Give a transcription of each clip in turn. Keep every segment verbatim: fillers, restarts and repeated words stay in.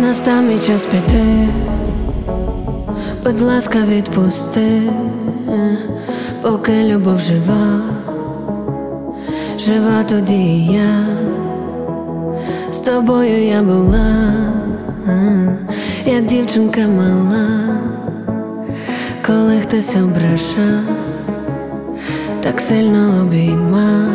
настав мій час піти, будь ласка, відпусти, поки любов жива, жива тоді і я, з тобою я була, як дівчинка мала, коли хтось ображав, так сильно обіймав.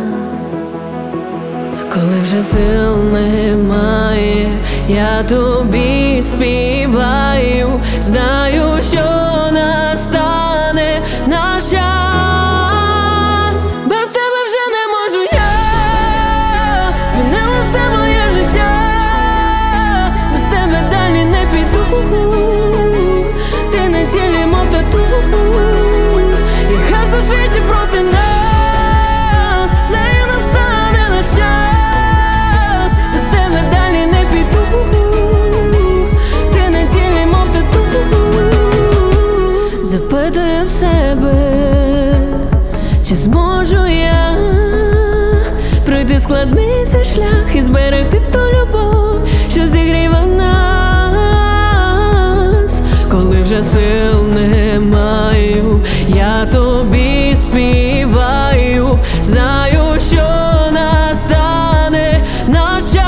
Коли вже сил немає, я тобі співаю, знаю, що настане наш час. Без тебе вже не можу я, змінило все моє життя, без тебе далі не піду, ти на тілі, мов тату, і хай все світі проти нас. Запитую в себе, чи зможу я пройти складний цей шлях і зберегти ту любов, що зігрівав нас. Коли вже сил не маю, я тобі співаю, знаю, що настане наш час.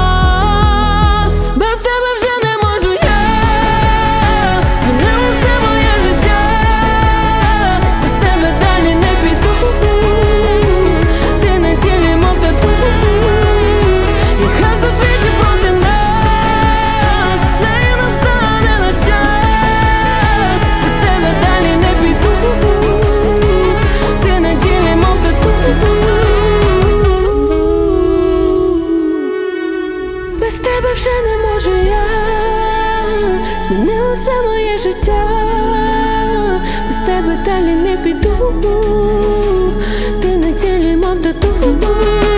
Без тебе вже не можу я, змінило все моє життя, без тебе далі не піду, ти на тілі, мов тату, і хай все світі проти нас, знаю, настане наш час. Без тебе далі не піду, ти на тілі, мов тату. Без тебе вже не можу я, змінило все моє життя, без тебе далі не піду, ти на тілі, мов тату.